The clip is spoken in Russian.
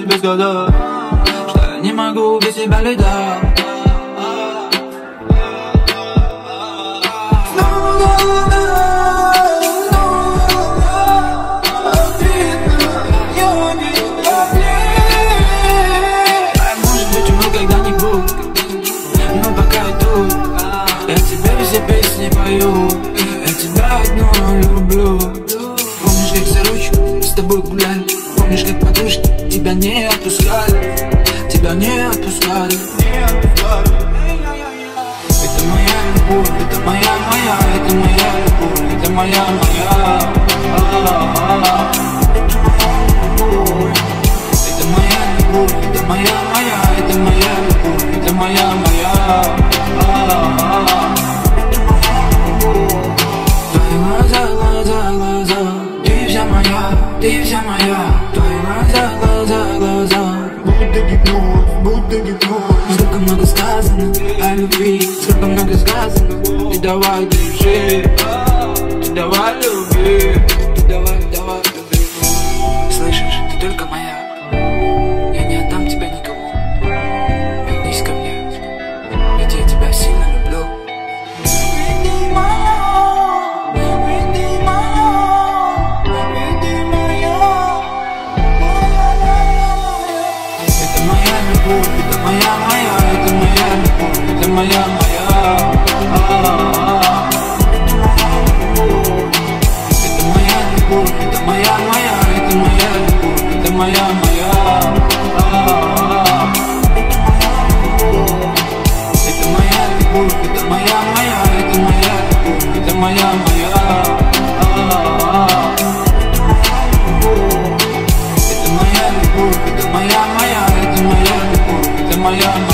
тебе сказать, что я не могу без тебя летать. Может быть, умру когда-нибудь, но пока я тут, я тебе все песни пою. Я тебя одну люблю. Помнишь, как за ручку с тобой гуляли? Помнишь, как подружки тебя не отпускали? Тебя не отпускали. Это моя любовь, это моя, это моя любовь, это моя. Это моя любовь, это моя, это моя любовь, это моя. Ты вся моя, твои глаза, будто гипноз. Сколько много сказано о любви, сколько много сказано. Ты давай держи, ты давай люби, ты давай люби. Слышишь, ты только моя, я не отдам тебя никому. Вернись ко мне, ведь я тебя сильно люблю. Это моя, это моя любовь, это моя. Это моя любовь, это моя, это моя любовь, это моя. Это моя любовь, это моя, это моя любовь, это моя. Это моя любовь, это моя, это моя любовь, это моя.